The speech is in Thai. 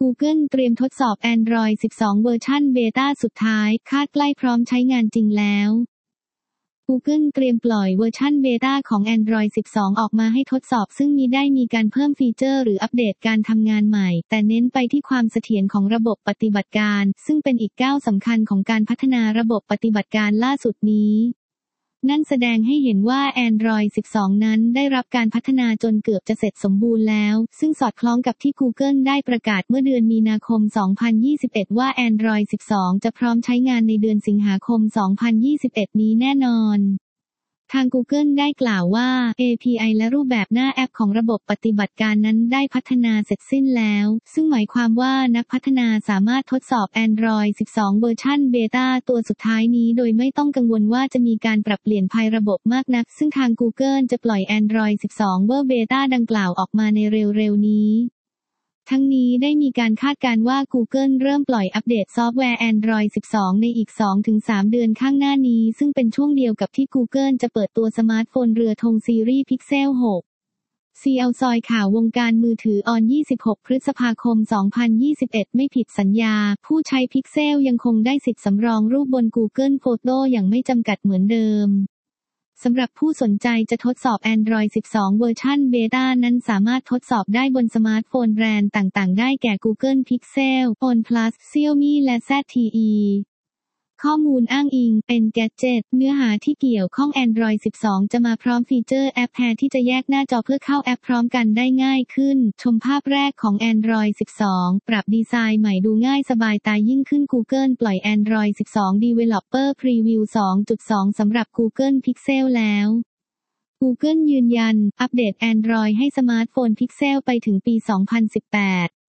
Google เตรียมทดสอบ Android 12 เวอร์ชันเบต้าสุดท้ายคาดใกล้พร้อมใช้งานจริงแล้ว Google เตรียมปล่อยเวอร์ชันเบต้าของ Android 12 ออกมาให้ทดสอบซึ่งมิได้มีการเพิ่มฟีเจอร์หรืออัปเดตการทำงานใหม่แต่เน้นไปที่ความเสถียรของระบบปฏิบัติการซึ่งเป็นอีกก้าวสำคัญของการพัฒนาระบบปฏิบัติการล่าสุดนี้นั่นแสดงให้เห็นว่า Android 12 นั้นได้รับการพัฒนาจนเกือบจะเสร็จสมบูรณ์แล้วซึ่งสอดคล้องกับที่ Google ได้ประกาศเมื่อเดือนมีนาคม 2021 ว่า Android 12 จะพร้อมใช้งานในเดือนสิงหาคม 2021 นี้แน่นอนทาง Google ได้กล่าวว่า API และรูปแบบหน้าแอปของระบบปฏิบัติการนั้นได้พัฒนาเสร็จสิ้นแล้วซึ่งหมายความว่านักพัฒนาสามารถทดสอบ Android 12 เวอร์ชันเบต้าตัวสุดท้ายนี้โดยไม่ต้องกังวลว่าจะมีการปรับเปลี่ยนภายระบบมากนักซึ่งทาง Google จะปล่อย Android 12 เวอร์เบต้าดังกล่าวออกมาในเร็วๆนี้ทั้งนี้ได้มีการคาดการณ์ว่า Google เริ่มปล่อยอัปเดตซอฟต์แวร์ Android 12 ในอีก 2-3 เดือนข้างหน้านี้ซึ่งเป็นช่วงเดียวกับที่ Google จะเปิดตัวสมาร์ทโฟนเรือธงซีรีส์ Pixel 6 CL ซอยข่าววงการมือถือออน 26 พฤษภาคม 2021 ไม่ผิดสัญญาผู้ใช้ Pixel ยังคงได้สิทธิ์สำรองรูปบน Google Photo อย่างไม่จำกัดเหมือนเดิมสำหรับผู้สนใจจะทดสอบ Android 12 เวอร์ชันเบต้านั้นสามารถทดสอบได้บนสมาร์ทโฟนแบรนด์ต่างๆได้แก่ Google Pixel, OnePlus, Xiaomi และ ZTE ข้อมูลอ้างอิง Engadget เนื้อหาที่เกี่ยวข้อง Android 12 จะมาพร้อมฟีเจอร์แอป Pair ที่จะแยกหน้าจอเพื่อเข้าแอปพร้อมกันได้ง่ายขึ้นชมภาพแรกของ Android 12 ปรับดีไซน์ใหม่ดูง่ายสบายตายิ่งขึ้น Google ปล่อย Android 12 Developer Preview 2.2 สำหรับ Google Pixel แล้ว Google ยืนยันอัปเดต Android ให้สมาร์ทโฟน Pixel ไปถึงปี 2018